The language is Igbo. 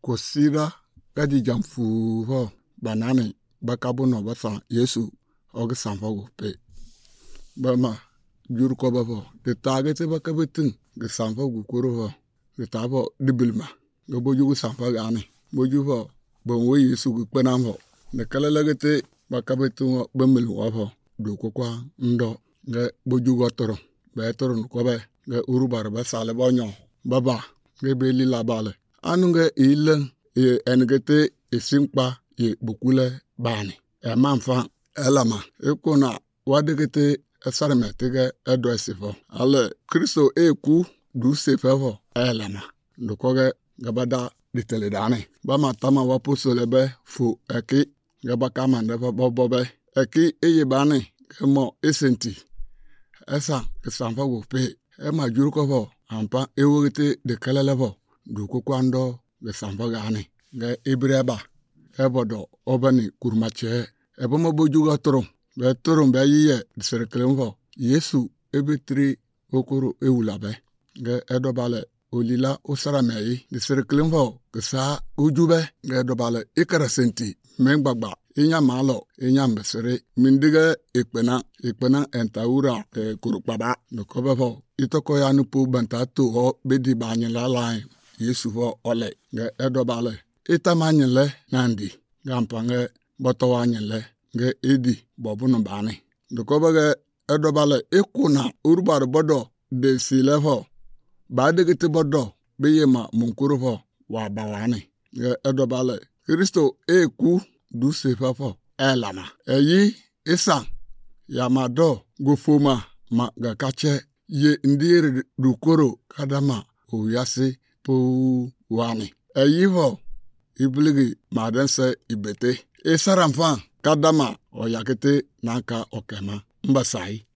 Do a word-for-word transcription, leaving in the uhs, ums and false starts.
kosira gadi jamfu ho banani bakabu no basa Yesu og sanfo pe bama jur ko bafo de tagete bakabetin ge sanfo gu koro ho de tabo dibilma go boju sanfo gani boju ho bon we Yesu gu penam ho ne kala lagete bakabetu bemel wo ho do ko kwa ndo ge boju go toro be toro ko be ge urubar ba sale bonyo baba ge beli la bale anunge ile e engete esimpa ye bukule bani e manfa elama ekona wadegete esarmetege edo esifo ale Kristo eku du sefevo elama ndokoge gabada diteledane bama tama waposolebe fu eki gabaka mandeva bobobe eki eyebani emo esenti esa esanfa wo pe ema juruko ampa ewogete de kelelevo duko kwando ge sanfa gani ge ibreba ebodo obani kurmache ebomo bojugo toro be toro be yiye serkelemvo Yesu ebetri okoro ewulabe ge edobale olila usara meyi de serkelemvo ge sa ujube ge edobale ikara senti mengbagba inya malo inya mbesere mindige ekpena ekpena entaura e kurukbaba no kobevo itoko ya nupu bantato ho bedi banyela lai Yesu ho ole ge edobale itamanyele nandi gampange botowanyele ge edi bobunu bani dokobege edobale ikuna urbar bodo de silevo badegete bodo beyema munkurovo wa bawani ge edobale Kristo eku du sefafo elama eyi isa yamado gofoma ma gakache ye ndire dukoro kadama oyasi po wani eyivo ibligi madense ibete isaramfa kadama oyakete naka okema mbasai